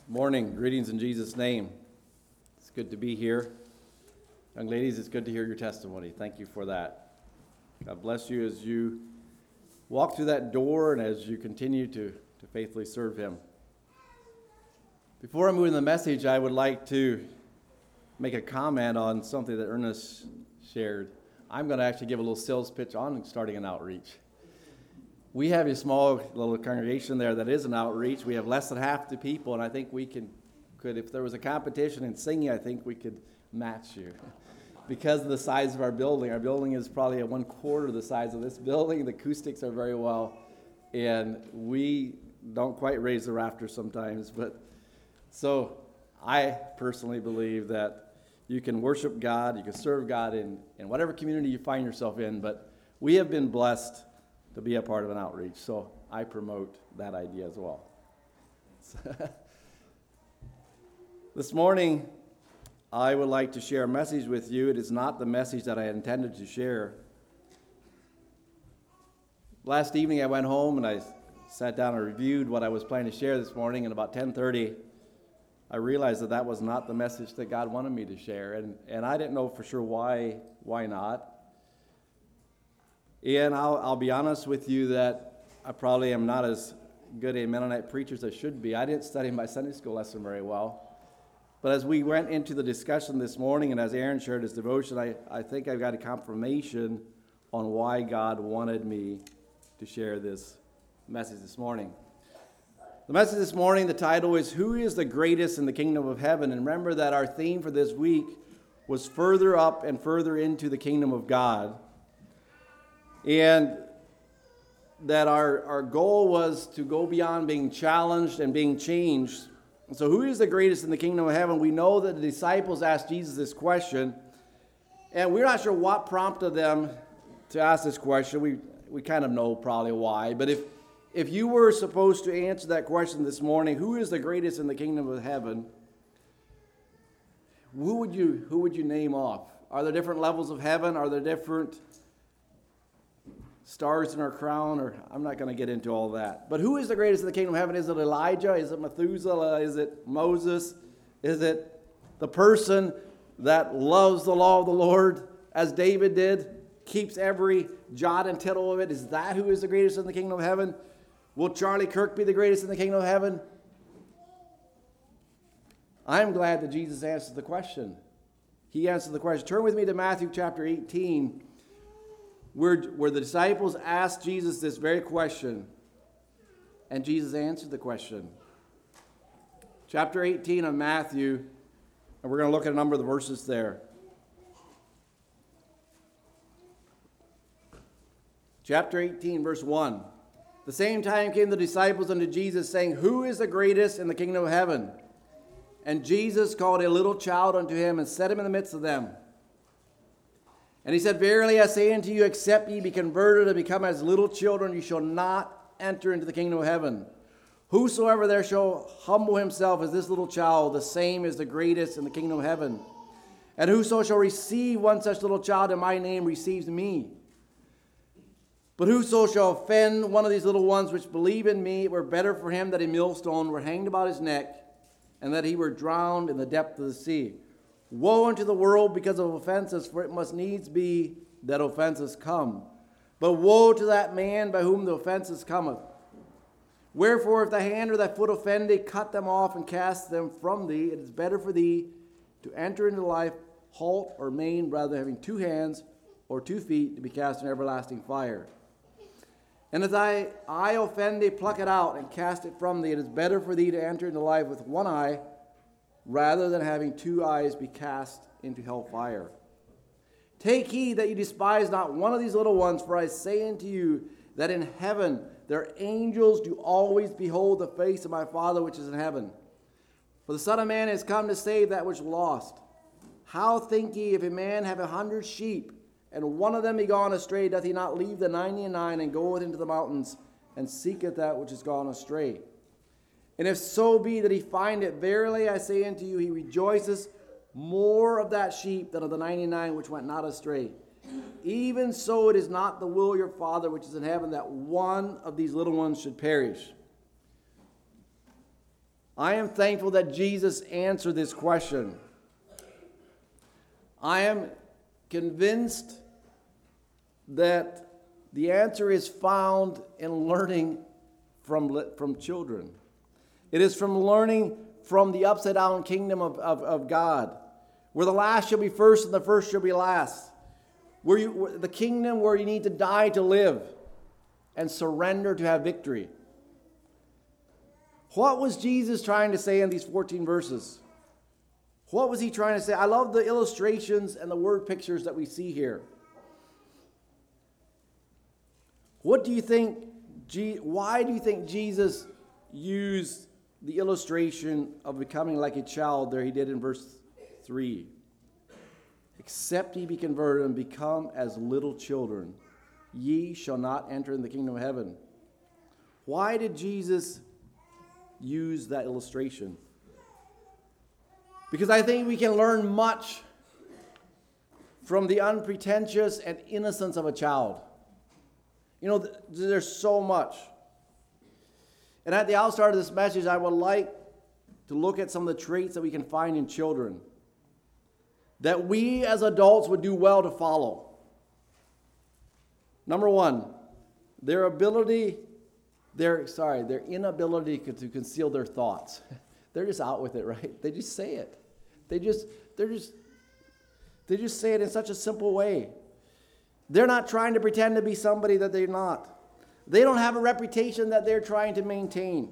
Morning. Greetings in Jesus' name. It's good to be here. Young ladies, it's good to hear your testimony. Thank you for that. God bless you as you walk through that door and as you continue to faithfully serve Him. Before I move into the message, I would like to make a comment on something that Ernest shared. I'm going to actually give a little sales pitch on starting an outreach. We have a small little congregation there that is an outreach. We have less than half the people, and I think we could, if there was a competition in singing, I think we could match you. Because of the size of our building is probably a 1/4 the size of this building. The acoustics are very well, and we don't quite raise the rafters sometimes. But so I personally believe that you can worship God, you can serve God in whatever community you find yourself in, but we have been blessed to be a part of an outreach, so I promote that idea as well. This morning, I would like to share a message with you. It is not the message that I intended to share. Last evening, I went home and I sat down and reviewed what I was planning to share this morning, and about 10:30, I realized that was not the message that God wanted me to share, and I didn't know for sure why not. And I'll be honest with you that I probably am not as good a Mennonite preacher as I should be. I didn't study my Sunday school lesson very well. But as we went into the discussion this morning, and as Aaron shared his devotion, I think I've got a confirmation on why God wanted me to share this message this morning. The message this morning, the title is, Who is the Greatest in the Kingdom of Heaven? And remember that our theme for this week was further up and further into the kingdom of God. And that our goal was to go beyond being challenged and being changed. So who is the greatest in the kingdom of heaven? We know that the disciples asked Jesus this question, and we're not sure what prompted them to ask this question. We kind of know probably why, but if you were supposed to answer that question this morning, who is the greatest in the kingdom of heaven, who would you name off? Are there different levels of heaven? Are there different stars in our crown? Or I'm not going to get into all that. But who is the greatest in the kingdom of heaven? Is it Elijah? Is it Methuselah? Is it Moses? Is it the person that loves the law of the Lord as David did, keeps every jot and tittle of it? Is that who is the greatest in the kingdom of heaven? Will Charlie Kirk be the greatest in the kingdom of heaven? I'm glad that Jesus answered the question. He answered the question. Turn with me to Matthew chapter 18, where the disciples asked Jesus this very question, and Jesus answered the question. Chapter 18 of Matthew, and we're going to look at a number of the verses there. Chapter 18, verse 1. The same time came the disciples unto Jesus, saying, Who is the greatest in the kingdom of heaven? And Jesus called a little child unto him, and set him in the midst of them. And he said, Verily I say unto you, except ye be converted and become as little children, you shall not enter into the kingdom of heaven. Whosoever there shall humble himself as this little child, the same is the greatest in the kingdom of heaven. And whoso shall receive one such little child in my name receives me. But whoso shall offend one of these little ones which believe in me, it were better for him that a millstone were hanged about his neck, and that he were drowned in the depth of the sea. Woe unto the world because of offenses, for it must needs be that offenses come. But woe to that man by whom the offenses cometh. Wherefore, if thy hand or thy foot offend thee, cut them off and cast them from thee. It is better for thee to enter into life halt or maimed, rather than having 2 hands or 2 feet to be cast in everlasting fire. And if thy eye offend thee, pluck it out and cast it from thee. It is better for thee to enter into life with 1 eye, rather than having 2 eyes be cast into hell fire. Take heed that you despise not one of these little ones, for I say unto you that in heaven their angels do always behold the face of my Father which is in heaven. For the Son of Man is come to save that which was lost. How think ye, if a man have 100 sheep, and one of them be gone astray, doth he not leave the 99 and goeth into the mountains, and seeketh that which is gone astray? And if so be that he find it, verily I say unto you, he rejoices more of that sheep than of the 99 which went not astray. Even so it is not the will of your Father which is in heaven that one of these little ones should perish. I am thankful that Jesus answered this question. I am convinced that the answer is found in learning from children. It is from learning from the upside-down kingdom of God, where the last shall be first and the first shall be last. The kingdom where you need to die to live and surrender to have victory. What was Jesus trying to say in these 14 verses? What was he trying to say? I love the illustrations and the word pictures that we see here. What do you think? Why do you think Jesus used the illustration of becoming like a child there he did in verse 3? Except ye be converted and become as little children, ye shall not enter in the kingdom of heaven. Why did Jesus use that illustration? Because I think we can learn much from the unpretentious and innocence of a child. You know, there's so much. And at the outstart of this message, I would like to look at some of the traits that we can find in children that we as adults would do well to follow. Number one, their inability to conceal their thoughts. They're just out with it, right? They just say it. They just say it in such a simple way. They're not trying to pretend to be somebody that they're not. They don't have a reputation that they're trying to maintain.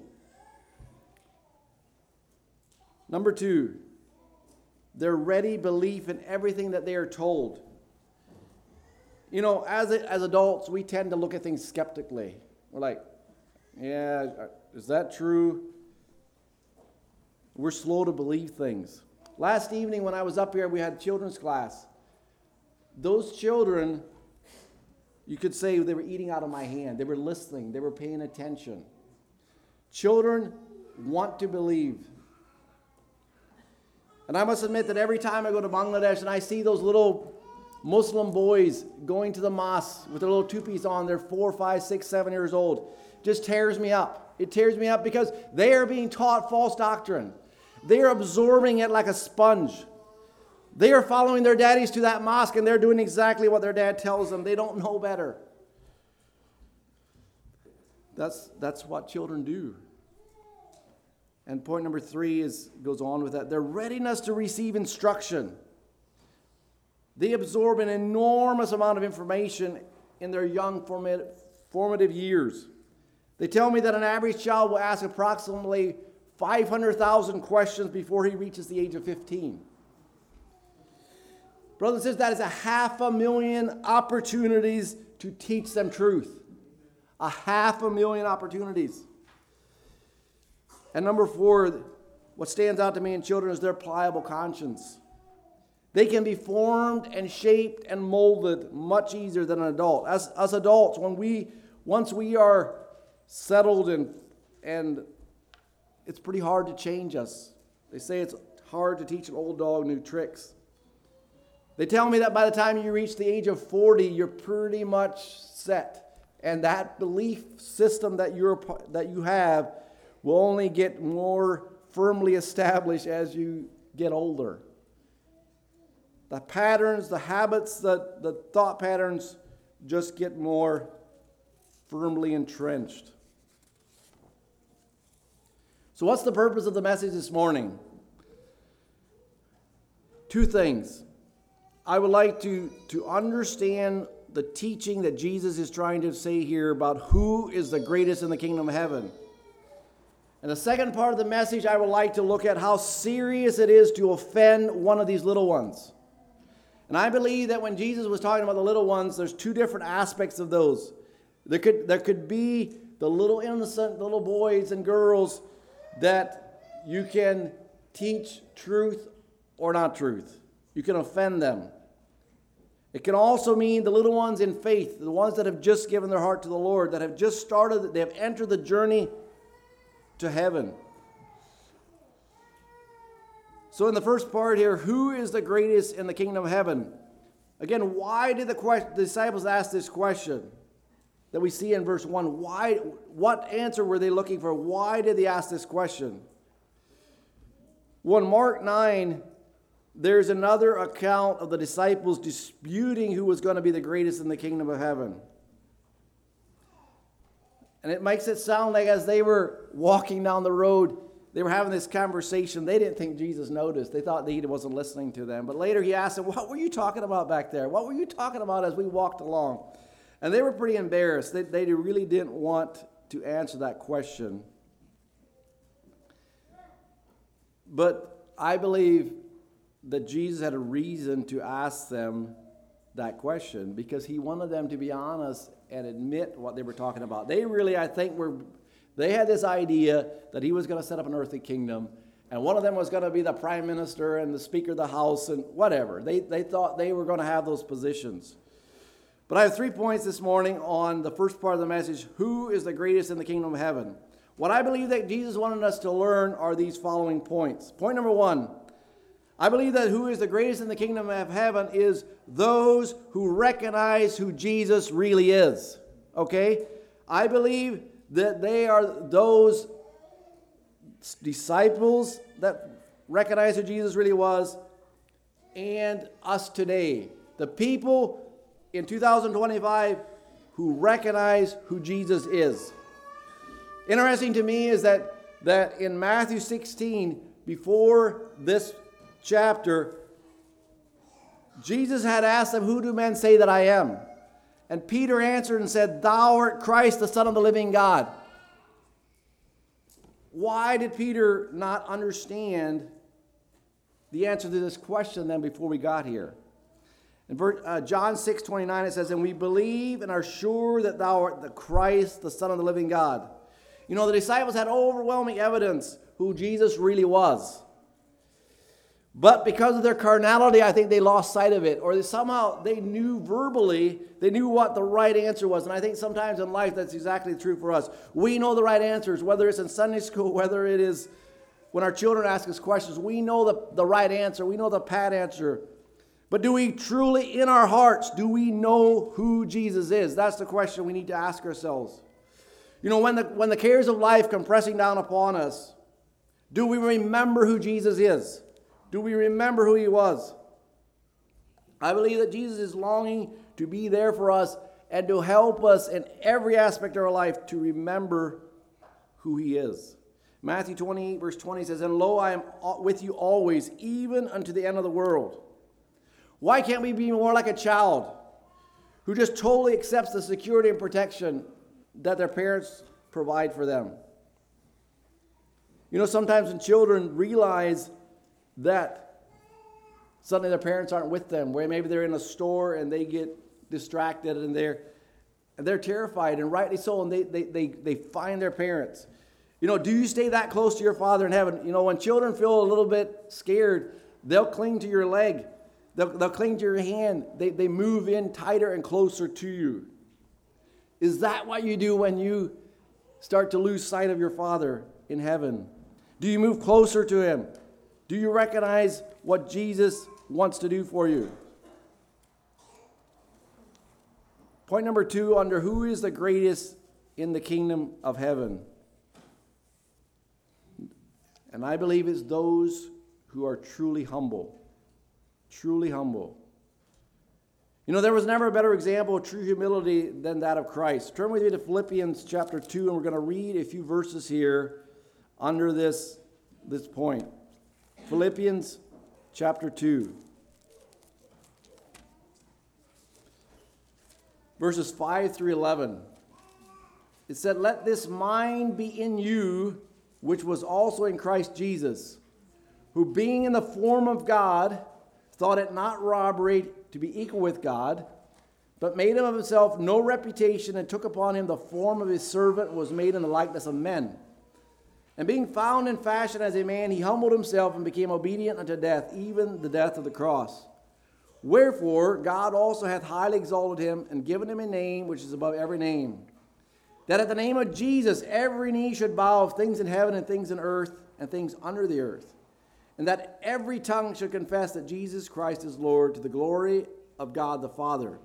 Number two, their ready belief in everything that they are told. You know, as adults, we tend to look at things skeptically. We're like, yeah, is that true? We're slow to believe things. Last evening when I was up here, we had children's class. Those children, you could say they were eating out of my hand. They were listening. They were paying attention. Children want to believe. And I must admit that every time I go to Bangladesh and I see those little Muslim boys going to the mosque with their little tupis on, they're 4, 5, 6, 7 years old, just tears me up. It tears me up because they are being taught false doctrine. They are absorbing it like a sponge. They are following their daddies to that mosque and they're doing exactly what their dad tells them. They don't know better. That's what children do. And point number 3 goes on with that. Their readiness to receive instruction. They absorb an enormous amount of information in their young formative years. They tell me that an average child will ask approximately 500,000 questions before he reaches the age of 15. Brothers and sisters, that is 500,000 opportunities to teach them truth. 500,000 opportunities. And number 4, what stands out to me in children is their pliable conscience. They can be formed and shaped and molded much easier than an adult. As adults, once we are settled and it's pretty hard to change us. They say it's hard to teach an old dog new tricks. They tell me that by the time you reach the age of 40, you're pretty much set. And that belief system that you have will only get more firmly established as you get older. The patterns, the habits, the thought patterns just get more firmly entrenched. So what's the purpose of the message this morning? 2 things. I would like to understand the teaching that Jesus is trying to say here about who is the greatest in the kingdom of heaven. And the second part of the message, I would like to look at how serious it is to offend one of these little ones. And I believe that when Jesus was talking about the little ones, there's 2 different aspects of those. There could be the little innocent little boys and girls that you can teach truth or not truth. You can offend them. It can also mean the little ones in faith, the ones that have just given their heart to the Lord, that have just started, they have entered the journey to heaven. So in the first part here, who is the greatest in the kingdom of heaven? Again, why did the disciples ask this question that we see in verse 1? What answer were they looking for? Why did they ask this question? Well, in Mark 9, there's another account of the disciples disputing who was going to be the greatest in the kingdom of heaven. And it makes it sound like as they were walking down the road, they were having this conversation. They didn't think Jesus noticed. They thought that he wasn't listening to them. But later he asked them, what were you talking about back there? What were you talking about as we walked along? And they were pretty embarrassed. They really didn't want to answer that question. But I believe that Jesus had a reason to ask them that question because he wanted them to be honest and admit what they were talking about. They really, I think, they had this idea that he was going to set up an earthly kingdom, and one of them was going to be the prime minister and the speaker of the house and whatever. They thought they were going to have those positions. But I have 3 points this morning on the first part of the message, who is the greatest in the kingdom of heaven? What I believe that Jesus wanted us to learn are these following points. Point number 1, I believe that who is the greatest in the kingdom of heaven is those who recognize who Jesus really is. Okay? I believe that they are those disciples that recognize who Jesus really was, and us today. The people in 2025 who recognize who Jesus is. Interesting to me is that in Matthew 16, before this chapter, Jesus had asked them, who do men say that I am? And Peter answered and said, thou art Christ, the Son of the living God. Why did Peter not understand the answer to this question then before we got here? In John 6:29 it says, and we believe and are sure that thou art the Christ, the Son of the living God. You know, the disciples had overwhelming evidence who Jesus really was. But because of their carnality, I think they lost sight of it. Or they knew verbally, they knew what the right answer was. And I think sometimes in life that's exactly true for us. We know the right answers, whether it's in Sunday school, whether it is when our children ask us questions. We know the right answer. We know the pat answer. But do we truly, in our hearts, do we know who Jesus is? That's the question we need to ask ourselves. You know, when the cares of life come pressing down upon us, do we remember who Jesus is? Do we remember who he was? I believe that Jesus is longing to be there for us and to help us in every aspect of our life to remember who he is. Matthew 28, verse 20 says, and lo, I am with you always, even unto the end of the world. Why can't we be more like a child who just totally accepts the security and protection that their parents provide for them? You know, sometimes when children realize that suddenly their parents aren't with them, where maybe they're in a store and they get distracted and they're terrified, and rightly so, and they find their parents. You know, do you stay that close to your Father in heaven? You know, when children feel a little bit scared, they'll cling to your leg. They'll cling to your hand. They move in tighter and closer to you. Is that what you do when you start to lose sight of your Father in heaven? Do you move closer to him? Do you recognize what Jesus wants to do for you? Point number 2, under who is the greatest in the kingdom of heaven? And I believe it's those who are truly humble. Truly humble. You know, there was never a better example of true humility than that of Christ. Turn with me to Philippians chapter 2, and we're going to read a few verses here under this point. Philippians chapter 2. Verses 5 through 11. It said, let this mind be in you, which was also in Christ Jesus, who being in the form of God, thought it not robbery to be equal with God, but made him of himself no reputation, and took upon him the form of his servant, and was made in the likeness of men. And being found in fashion as a man, he humbled himself and became obedient unto death, even the death of the cross. Wherefore God also hath highly exalted him, and given him a name which is above every name, that at the name of Jesus every knee should bow, of things in heaven and things in earth and things under the earth, and that every tongue should confess that Jesus Christ is Lord, to the glory of God the Father.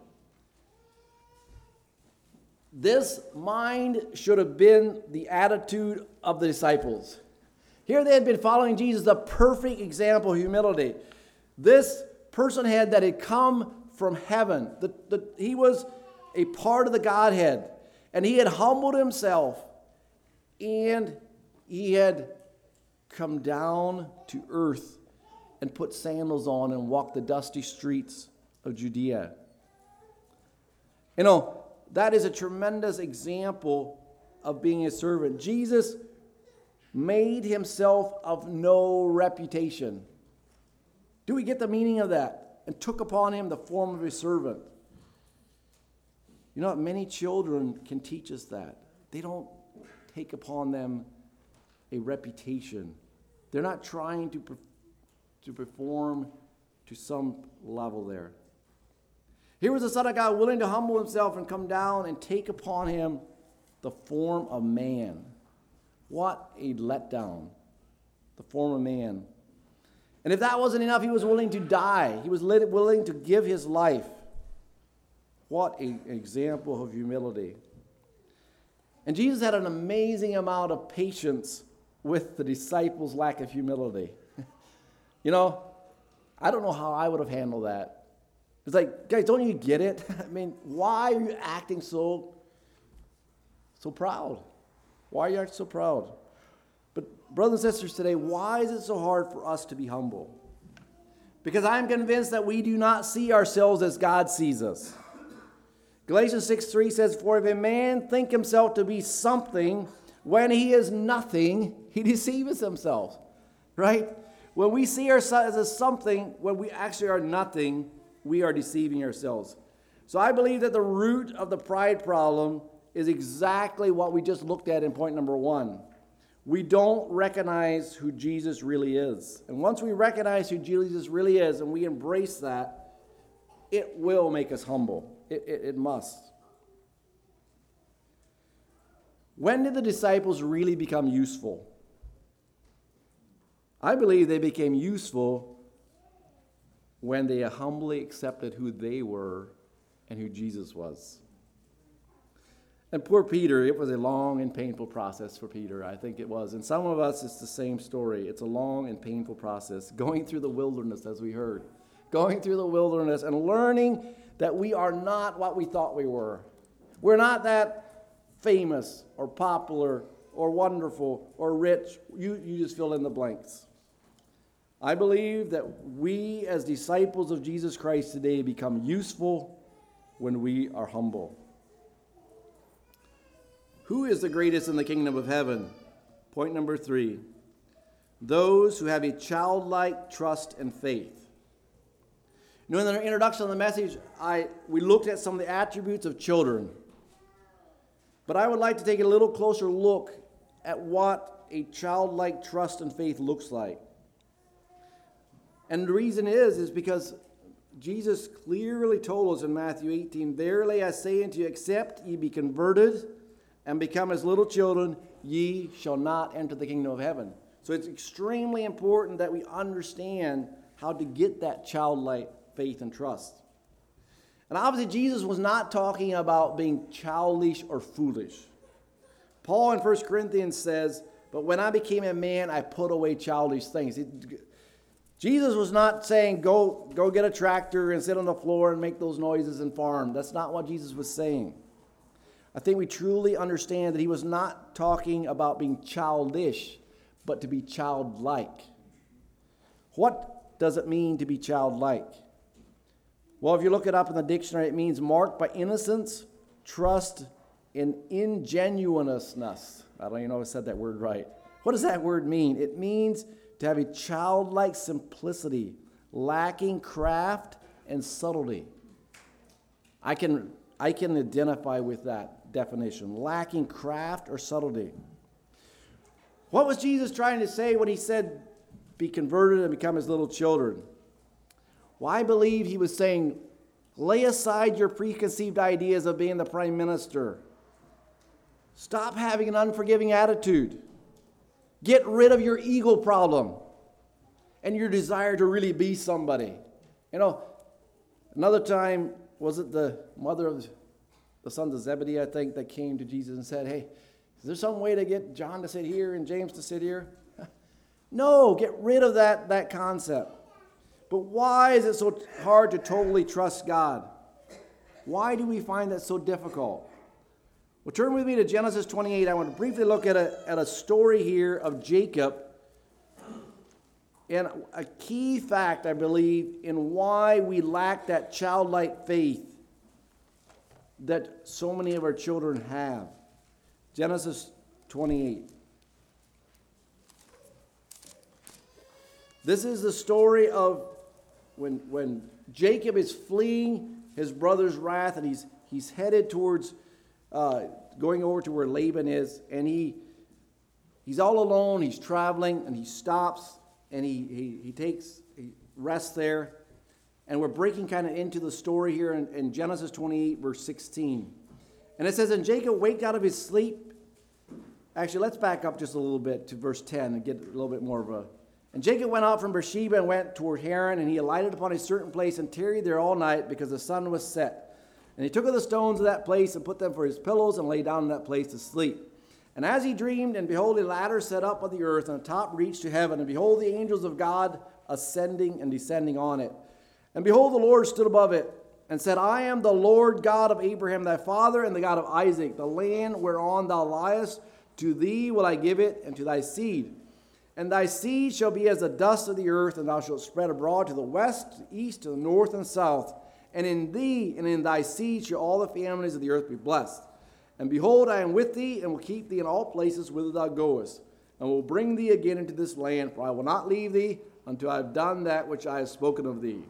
This mind should have been the attitude of the disciples. Here they had been following Jesus, the perfect example of humility. This personhead that had come from heaven, he was a part of the Godhead, and he had humbled himself, and he had come down to earth and put sandals on and walked the dusty streets of Judea. You know, that is a tremendous example of being a servant. Jesus made himself of no reputation. Do we get the meaning of that? And took upon him the form of a servant. You know what? Many children can teach us that. They don't take upon them a reputation. They're not trying to perform to some level there. Here was the Son of God willing to humble himself and come down and take upon him the form of man. What a letdown. The form of man. And if that wasn't enough, he was willing to die. He was willing to give his life. What an example of humility. And Jesus had an amazing amount of patience with the disciples' lack of humility. You know, I don't know how I would have handled that. It's like, guys, don't you get it? I mean, why are you acting so proud? Why are you acting so proud? But brothers and sisters today, why is it so hard for us to be humble? Because I'm convinced that we do not see ourselves as God sees us. Galatians 6:3 says, "For if a man think himself to be something when he is nothing, he deceives himself." Right? When we see ourselves as something, when we actually are nothing, we are deceiving ourselves. So I believe that the root of the pride problem is exactly what we just looked at in point number 1. We don't recognize who Jesus really is. And once we recognize who Jesus really is and we embrace that, it will make us humble. It must. When did the disciples really become useful? I believe they became useful when they humbly accepted who they were and who Jesus was. And poor Peter, it was a long and painful process for Peter, I think it was. And some of us, it's the same story. It's a long and painful process, going through the wilderness, as we heard. Going through the wilderness and learning that we are not what we thought we were. We're not that famous or popular or wonderful or rich. You just fill in the blanks. I believe that we as disciples of Jesus Christ today become useful when we are humble. Who is the greatest in the kingdom of heaven? Point number 3. Those who have a childlike trust and faith. You know, in the introduction of the message, we looked at some of the attributes of children. But I would like to take a little closer look at what a childlike trust and faith looks like. And the reason is because Jesus clearly told us in Matthew 18, "Verily I say unto you, except ye be converted and become as little children, ye shall not enter the kingdom of heaven." So it's extremely important that we understand how to get that childlike faith and trust. And obviously Jesus was not talking about being childish or foolish. Paul in 1 Corinthians says, "But when I became a man, I put away childish things." Jesus was not saying, go get a tractor and sit on the floor and make those noises and farm. That's not what Jesus was saying. I think we truly understand that he was not talking about being childish, but to be childlike. What does it mean to be childlike? Well, if you look it up in the dictionary, it means marked by innocence, trust, and ingenuousness. I don't even know if I said that word right. What does that word mean? It means to have a childlike simplicity, lacking craft and subtlety. I can identify with that definition, lacking craft or subtlety. What was Jesus trying to say when he said, "Be converted and become as little children"? Well, I believe he was saying, lay aside your preconceived ideas of being the prime minister. Stop having an unforgiving attitude. Get rid of your ego problem and your desire to really be somebody. You know, another time, was it the mother of the sons of Zebedee, I think, that came to Jesus and said, "Hey, is there some way to get John to sit here and James to sit here?" No, get rid of that concept. But why is it so hard to totally trust God? Why do we find that so difficult? Well, turn with me to Genesis 28. I want to briefly look at a story here of Jacob, and a key fact, I believe, in why we lack that childlike faith that so many of our children have. Genesis 28. This is the story of when Jacob is fleeing his brother's wrath, and he's headed towards going over to where Laban is, and he's all alone. He's traveling, and he stops, and he rests there. And we're breaking kind of into the story here in Genesis 28, verse 16. And it says, and Jacob waked out of his sleep. Actually, let's back up just a little bit to verse 10 and get a little bit more of a... And Jacob went out from Beersheba and went toward Haran, and he alighted upon a certain place and tarried there all night because the sun was set. And he took of the stones of that place and put them for his pillows and lay down in that place to sleep. And as he dreamed, and behold, a ladder set up on the earth, and the top reached to heaven. And behold, the angels of God ascending and descending on it. And behold, the Lord stood above it, and said, I am the Lord God of Abraham thy father, and the God of Isaac. The land whereon thou liest, to thee will I give it, and to thy seed. And thy seed shall be as the dust of the earth, and thou shalt spread abroad to the west, to the east, to the north, and south. And in thee and in thy seed shall all the families of the earth be blessed. And behold, I am with thee, and will keep thee in all places whither thou goest, and will bring thee again into this land, for I will not leave thee until I have done that which I have spoken of thee.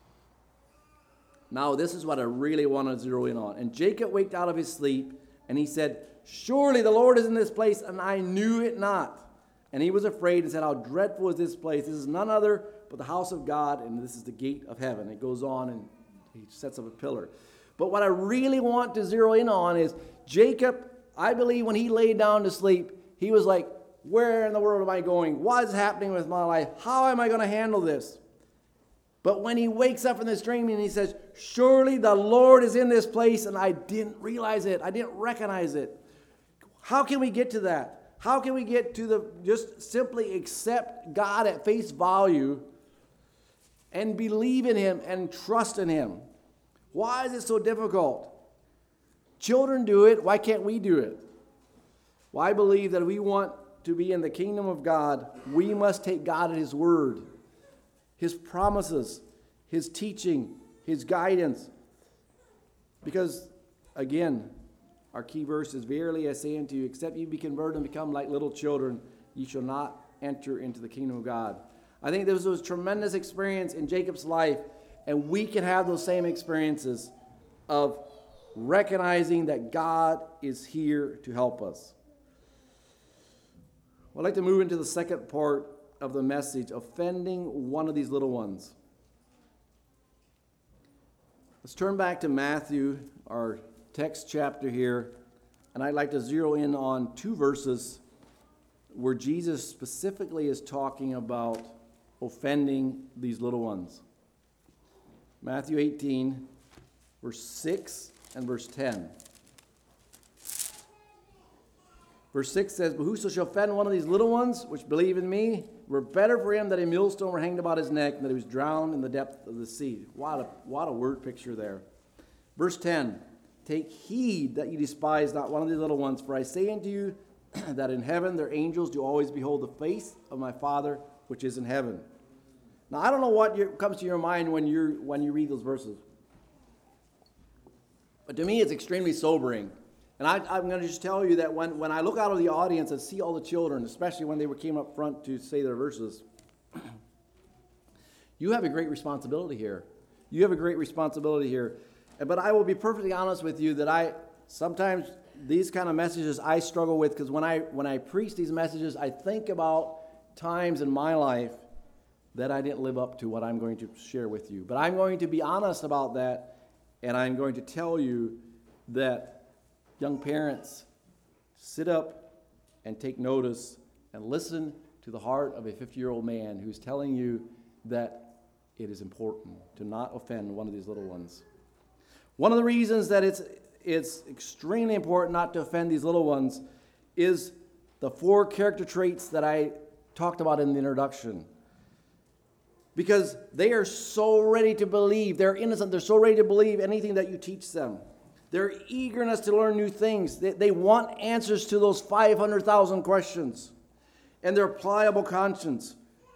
Now, this is what I really want to zero in on. And Jacob waked out of his sleep, and he said, surely the Lord is in this place, and I knew it not. And he was afraid and said, how dreadful is this place? This is none other but the house of God, and this is the gate of heaven. It goes on, and he sets up a pillar. But what I really want to zero in on is Jacob, I believe when he laid down to sleep, he was like, where in the world am I going? What is happening with my life? How am I going to handle this? But when he wakes up from this dream and he says, surely the Lord is in this place, and I didn't realize it. I didn't recognize it. How can we get to that? How can we get to just simply accept God at face value and believe in him and trust in him? Why is it so difficult? Children do it. Why can't we do it? Well, I believe that if we want to be in the kingdom of God, we must take God at his word, his promises, his teaching, his guidance. Because, again, our key verse is, verily I say unto you, except you be converted and become like little children, ye shall not enter into the kingdom of God. I think this was a tremendous experience in Jacob's life, and we can have those same experiences of recognizing that God is here to help us. I'd like to move into the second part of the message, offending one of these little ones. Let's turn back to Matthew, our text chapter here, and I'd like to zero in on two verses where Jesus specifically is talking about offending these little ones. Matthew 18, verse 6 and verse 10. Verse 6 says, but whoso shall offend one of these little ones which believe in me, were better for him that a millstone were hanged about his neck, and that he was drowned in the depth of the sea. What a word picture there. Verse 10, take heed that ye despise not one of these little ones, for I say unto you that in heaven their angels do always behold the face of my Father which is in heaven. Now, I don't know what comes to your mind when you read those verses, but to me it's extremely sobering. And I'm going to just tell you that when I look out of the audience and see all the children, especially when they came up front to say their verses, you have a great responsibility here. You have a great responsibility here. But I will be perfectly honest with you that sometimes these kind of messages I struggle with, because when I preach these messages, I think about times in my life that I didn't live up to what I'm going to share with you. But I'm going to be honest about that, and I'm going to tell you that young parents, sit up and take notice and listen to the heart of a 50-year-old man who's telling you that it is important to not offend one of these little ones. One of the reasons that it's extremely important not to offend these little ones is the 4 character traits that I talked about in the introduction. Because they are so ready to believe. They're innocent. They're so ready to believe anything that you teach them. Their eagerness to learn new things. They want answers to those 500,000 questions. And their pliable conscience.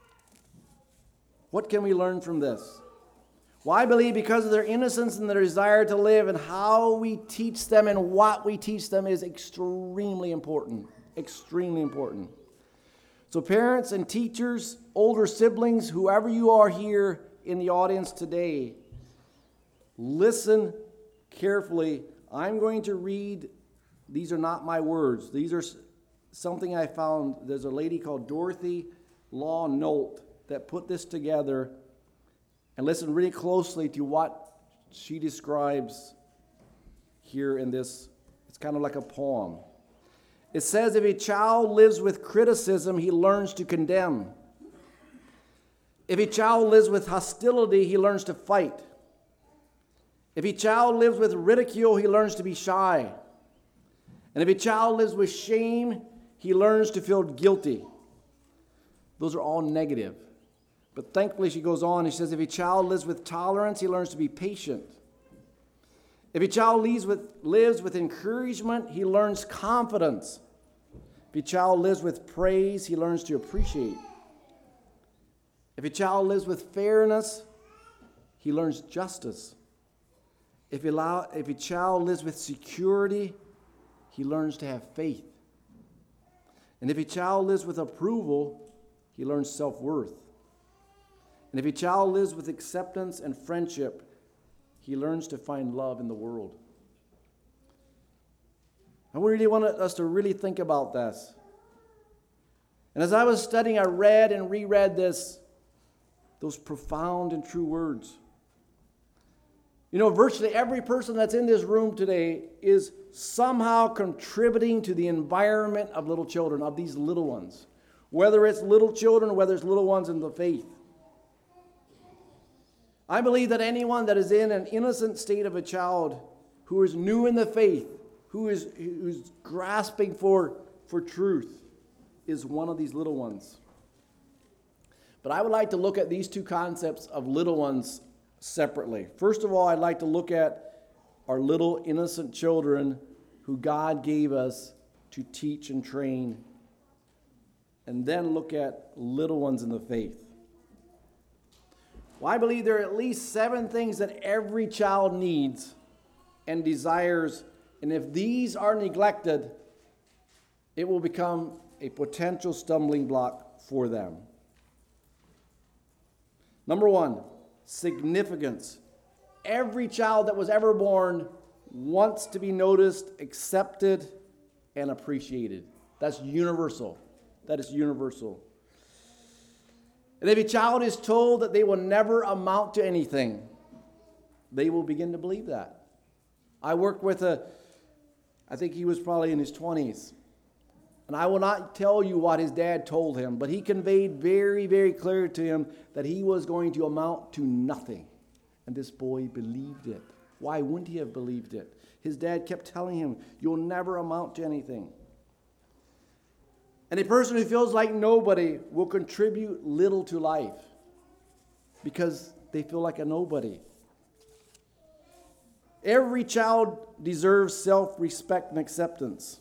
What can we learn from this? Well, I believe because of their innocence and their desire to live, and how we teach them and what we teach them is extremely important. Extremely important. So parents and teachers, older siblings, whoever you are here in the audience today, listen carefully. I'm going to read, these are not my words. These are something I found. There's a lady called Dorothy Law Nolt that put this together. And listen really closely to what she describes here in this. It's kind of like a poem. It says, if a child lives with criticism, he learns to condemn. If a child lives with hostility, he learns to fight. If a child lives with ridicule, he learns to be shy. And if a child lives with shame, he learns to feel guilty. Those are all negative. But thankfully, she goes on, and she says, if a child lives with tolerance, he learns to be patient. If a child lives with encouragement, he learns confidence. If a child lives with praise, he learns to appreciate. If a child lives with fairness, he learns justice. If a child lives with security, he learns to have faith. And if a child lives with approval, he learns self-worth. And if a child lives with acceptance and friendship, he learns to find love in the world. I really want us to really think about this. And as I was studying, I read and reread those profound and true words. You know, virtually every person that's in this room today is somehow contributing to the environment of little children, of these little ones. Whether it's little children or whether it's little ones in the faith. I believe that anyone that is in an innocent state of a child who is new in the faith, who's grasping for truth, is one of these little ones. But I would like to look at these two concepts of little ones separately. First of all, I'd like to look at our little innocent children who God gave us to teach and train, and then look at little ones in the faith. Well, I believe there are at least 7 things that every child needs and desires, and if these are neglected, it will become a potential stumbling block for them. Number 1, significance. Every child that was ever born wants to be noticed, accepted, and appreciated. That's universal. That is universal. And if a child is told that they will never amount to anything, they will begin to believe that. I worked with I think he was probably in his 20s. And I will not tell you what his dad told him, but he conveyed very, very clear to him that he was going to amount to nothing. And this boy believed it. Why wouldn't he have believed it? His dad kept telling him, you'll never amount to anything. And a person who feels like nobody will contribute little to life because they feel like a nobody. Every child deserves self-respect and acceptance.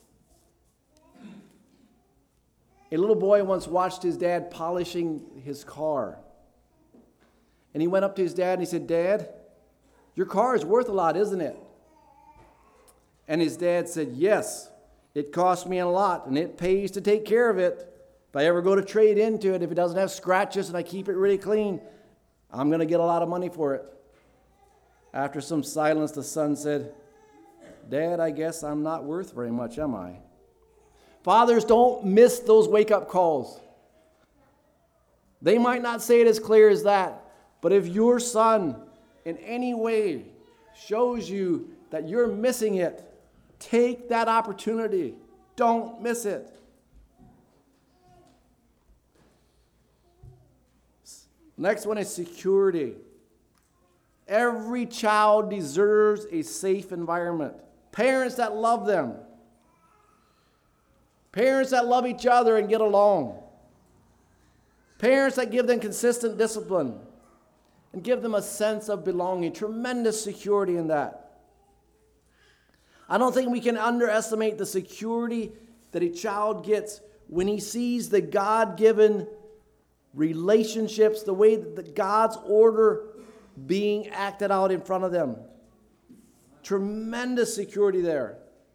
A little boy once watched his dad polishing his car. And he went up to his dad and he said, Dad, your car is worth a lot, isn't it? And his dad said, yes. It costs me a lot, and it pays to take care of it. If I ever go to trade into it, if it doesn't have scratches and I keep it really clean, I'm going to get a lot of money for it. After some silence, the son said, Dad, I guess I'm not worth very much, am I? Fathers, don't miss those wake-up calls. They might not say it as clear as that, but if your son in any way shows you that you're missing it, take that opportunity. Don't miss it. Next one is security. Every child deserves a safe environment. Parents that love them. Parents that love each other and get along. Parents that give them consistent discipline and give them a sense of belonging, tremendous security in that. I don't think we can underestimate the security that a child gets when he sees the God-given relationships, the way that God's order being acted out in front of them. Tremendous security there.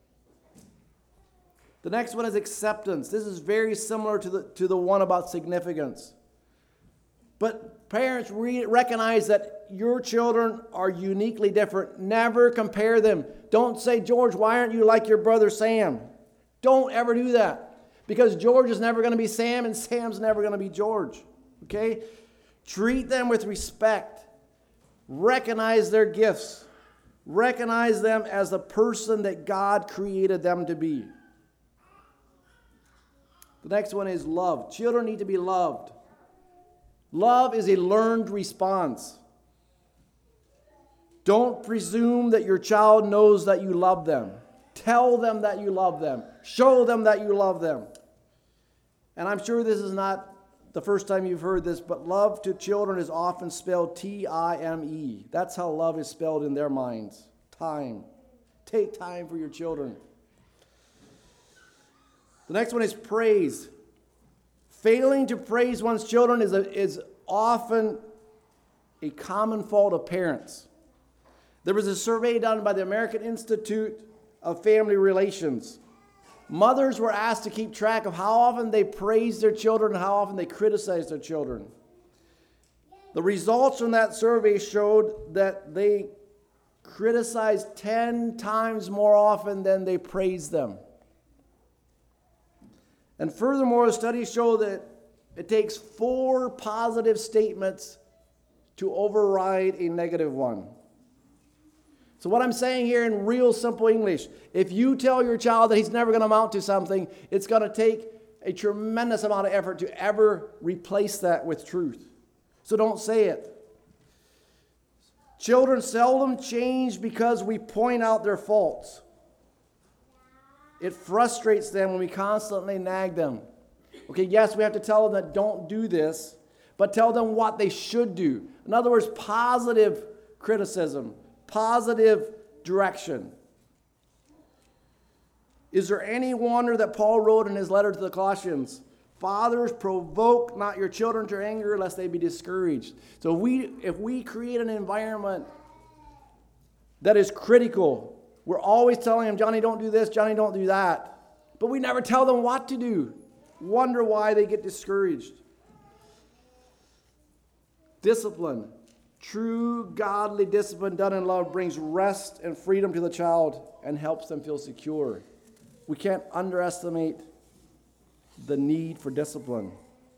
The next one is acceptance. This is very similar to the one about significance. But parents recognize that your children are uniquely different. Never compare them. Don't say, George, why aren't you like your brother Sam? Don't ever do that. Because George is never going to be Sam and Sam's never going to be George. Okay? Treat them with respect. Recognize their gifts. Recognize them as the person that God created them to be. The next one is love. Children need to be loved. Love is a learned response. Don't presume that your child knows that you love them. Tell them that you love them. Show them that you love them. And I'm sure this is not the first time you've heard this, but love to children is often spelled T-I-M-E. That's how love is spelled in their minds. Time. Take time for your children. The next one is praise. Failing to praise one's children is often a common fault of parents. There was a survey done by the American Institute of Family Relations. Mothers were asked to keep track of how often they praised their children and how often they criticized their children. The results from that survey showed that they criticized 10 times more often than they praised them. And furthermore, studies show that it takes 4 positive statements to override a negative one. So what I'm saying here in real simple English, if you tell your child that he's never going to amount to something, it's going to take a tremendous amount of effort to ever replace that with truth. So don't say it. Children seldom change because we point out their faults. It frustrates them when we constantly nag them. Okay, yes, we have to tell them that don't do this, but tell them what they should do. In other words, positive criticism, positive direction. Is there any wonder that Paul wrote in his letter to the Colossians, fathers, provoke not your children to anger, lest they be discouraged. So if we create an environment that is critical, we're always telling them, Johnny, don't do this, Johnny, don't do that. But we never tell them what to do. Wonder why they get discouraged. Discipline. True godly discipline done in love brings rest and freedom to the child and helps them feel secure. We can't underestimate the need for discipline.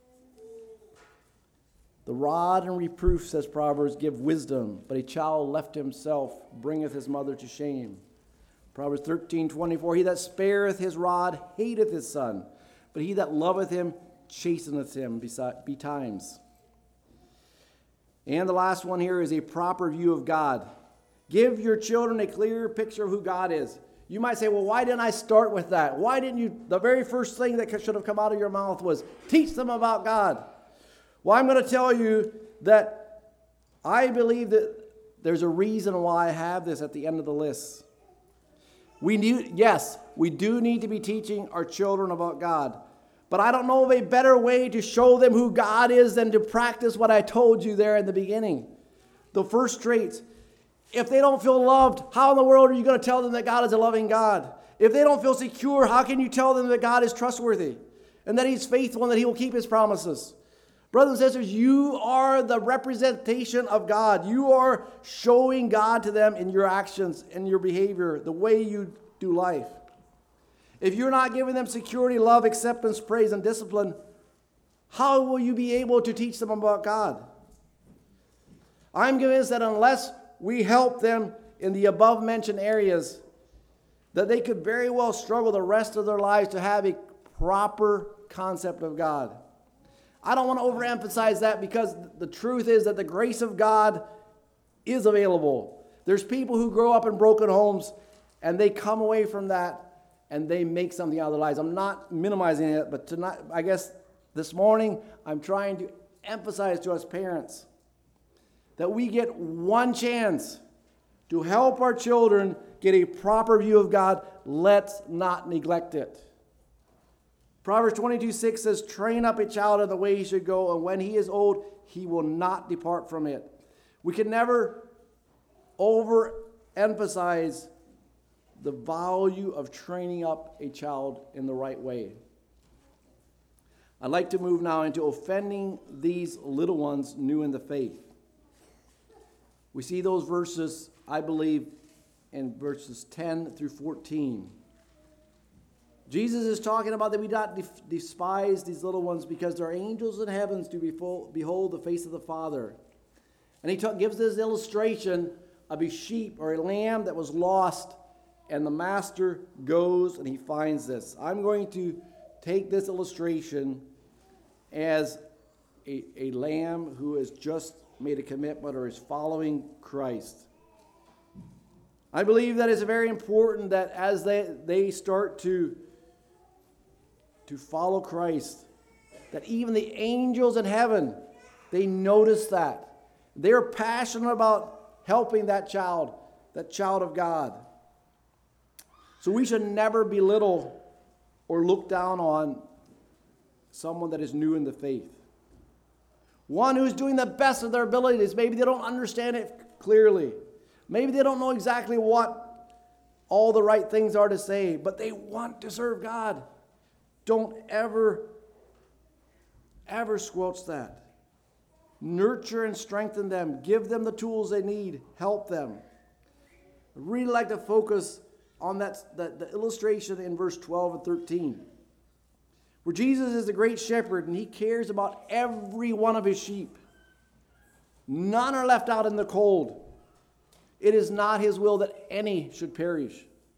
The rod and reproof, says Proverbs, give wisdom, but a child left to himself bringeth his mother to shame. Proverbs 13:24, he that spareth his rod hateth his son, but he that loveth him chasteneth him betimes. And the last one here is a proper view of God. Give your children a clear picture of who God is. You might say, well, why didn't I start with that? Why didn't you, the very first thing that should have come out of your mouth was teach them about God. Well, I'm going to tell you that I believe that there's a reason why I have this at the end of the list. We do need to be teaching our children about God. But I don't know of a better way to show them who God is than to practice what I told you there in the beginning. The first traits. If they don't feel loved, how in the world are you going to tell them that God is a loving God? If they don't feel secure, how can you tell them that God is trustworthy and that He's faithful and that He will keep His promises? Brothers and sisters, you are the representation of God. You are showing God to them in your actions, in your behavior, the way you do life. If you're not giving them security, love, acceptance, praise, and discipline, how will you be able to teach them about God? I'm convinced that unless we help them in the above-mentioned areas, that they could very well struggle the rest of their lives to have a proper concept of God. I don't want to overemphasize that because the truth is that the grace of God is available. There's people who grow up in broken homes and they come away from that and they make something out of their lives. I'm not minimizing it, but tonight, I guess this morning, I'm trying to emphasize to us parents that we get one chance to help our children get a proper view of God. Let's not neglect it. Proverbs 22:6 says, train up a child in the way he should go, and when he is old, he will not depart from it. We can never overemphasize the value of training up a child in the right way. I'd like to move now into offending these little ones new in the faith. We see those verses, I believe, in verses 10 through 14. Jesus is talking about that we not despise these little ones because there are angels in heavens to behold the face of the Father. And he gives this illustration of a sheep or a lamb that was lost, and the master goes and he finds this. I'm going to take this illustration as a lamb who has just made a commitment or is following Christ. I believe that it's very important that as they start to follow Christ, that even the angels in heaven, they notice that. They're passionate about helping that child of God. So we should never belittle or look down on someone that is new in the faith. One who's doing the best of their abilities. Maybe they don't understand it clearly. Maybe they don't know exactly what all the right things are to say, but they want to serve God. Don't ever squelch that. Nurture and strengthen them. Give them the tools they need. Help them. I really like to focus on the illustration in verse 12 and 13, where Jesus is the great shepherd and he cares about every one of his sheep. None are left out in the cold. It is not his will that any should perish.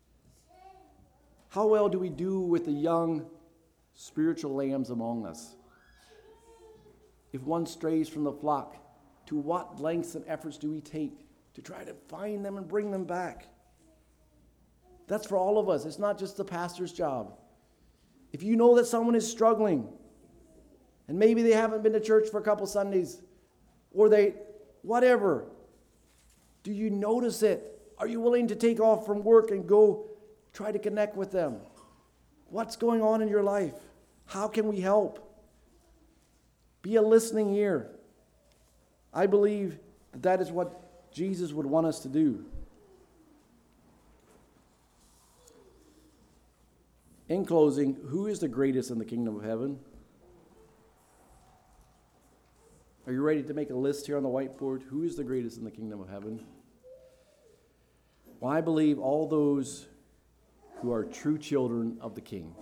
How well do we do with the young spiritual lambs among us? If one strays from the flock, to what lengths and efforts do we take to try to find them and bring them back? That's for all of us. It's not just the pastor's job. If you know that someone is struggling, and maybe they haven't been to church for a couple Sundays, or whatever, do you notice it? Are you willing to take off from work and go try to connect with them? What's going on in your life? How can we help? Be a listening ear. I believe that is what Jesus would want us to do. In closing, who is the greatest in the kingdom of heaven? Are you ready to make a list here on the whiteboard? Who is the greatest in the kingdom of heaven? Well, I believe all those who are true children of the King.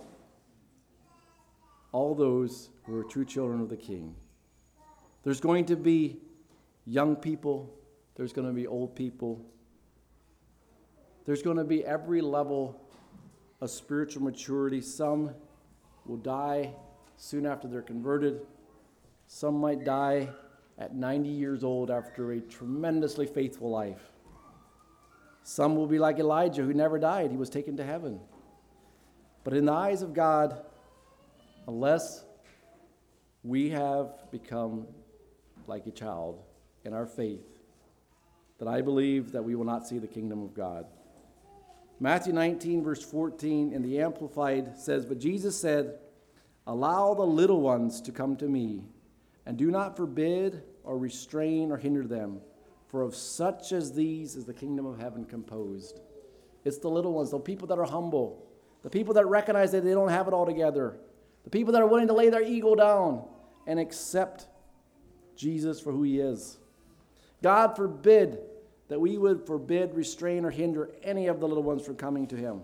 All those who are true children of the King. There's going to be young people. There's going to be old people. There's going to be every level of spiritual maturity. Some will die soon after they're converted. Some might die at 90 years old after a tremendously faithful life. Some will be like Elijah, who never died. He was taken to heaven. But in the eyes of God, unless we have become like a child in our faith, that I believe that we will not see the kingdom of God. Matthew 19, verse 14 in the Amplified says, "But Jesus said, 'Allow the little ones to come to me, and do not forbid or restrain or hinder them, for of such as these is the kingdom of heaven composed.'" It's the little ones, the people that are humble, the people that recognize that they don't have it all together, the people that are willing to lay their ego down and accept Jesus for who he is. God forbid that we would forbid, restrain, or hinder any of the little ones from coming to him.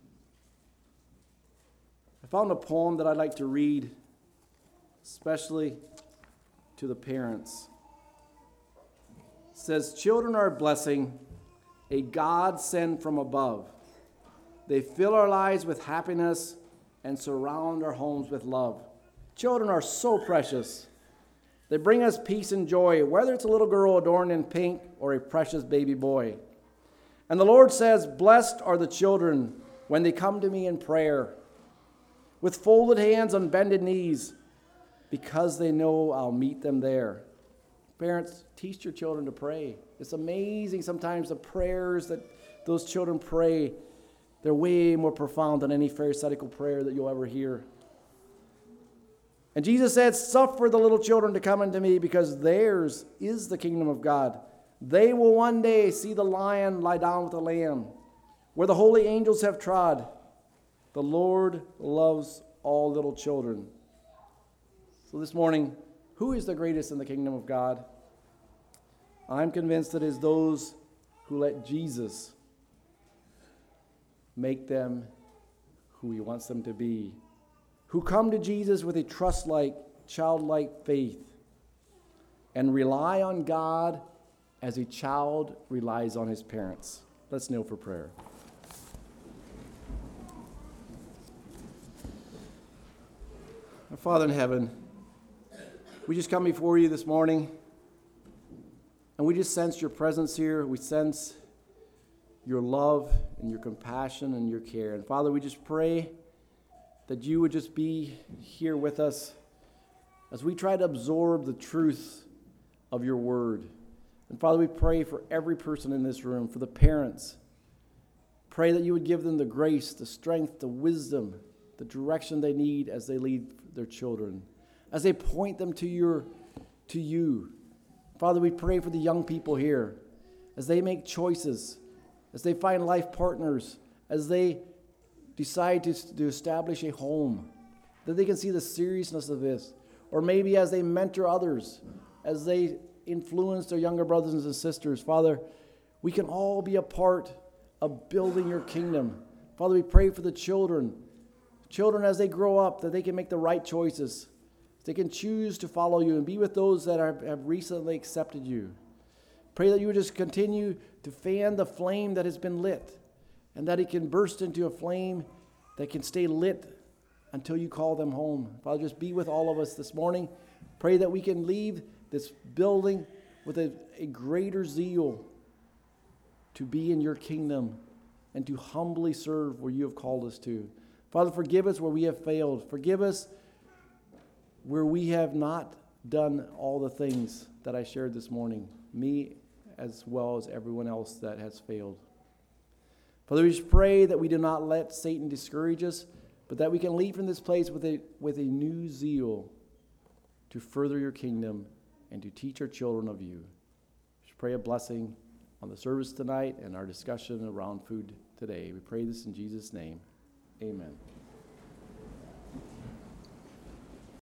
I found a poem that I'd like to read, especially to the parents. It says, "Children are a blessing, a God sent from above. They fill our lives with happiness and surround our homes with love. Children are so precious. They bring us peace and joy, whether it's a little girl adorned in pink or a precious baby boy. And the Lord says, 'Blessed are the children when they come to me in prayer, with folded hands on bended knees, because they know I'll meet them there. Parents, teach your children to pray. It's amazing sometimes the prayers that those children pray, they're way more profound than any pharisaical prayer that you'll ever hear. And Jesus said, suffer the little children to come unto me, because theirs is the kingdom of God. They will one day see the lion lie down with the lamb, where the holy angels have trod. The Lord loves all little children. So this morning, who is the greatest in the kingdom of God? I'm convinced it is those who let Jesus make them who he wants them to be, who come to Jesus with a trust-like, childlike faith and rely on God as a child relies on his parents. Let's kneel for prayer. Our Father in heaven, we just come before you this morning, and we just sense your presence here. We sense your love and your compassion and your care. And Father, we just pray that you would just be here with us as we try to absorb the truth of your word. And Father, we pray for every person in this room, for the parents. Pray that you would give them the grace, the strength, the wisdom, the direction they need as they lead their children, as they point them to you. Father, we pray for the young people here, as they make choices, as they find life partners, as they decide to establish a home, that they can see the seriousness of this. Or maybe as they mentor others, as they influence their younger brothers and sisters. Father, we can all be a part of building your kingdom. Father, we pray for the children as they grow up, that they can make the right choices. They can choose to follow you and be with those that have recently accepted you. Pray that you would just continue to fan the flame that has been lit, and that it can burst into a flame that can stay lit until you call them home. Father, just be with all of us this morning. Pray that we can leave this building with a greater zeal to be in your kingdom and to humbly serve where you have called us to. Father, forgive us where we have failed. Forgive us where we have not done all the things that I shared this morning, me as well as everyone else that has failed. Father, we just pray that we do not let Satan discourage us, but that we can leave from this place with a new zeal to further your kingdom and to teach our children of you. Just pray a blessing on the service tonight and our discussion around food today. We pray this in Jesus' name. Amen.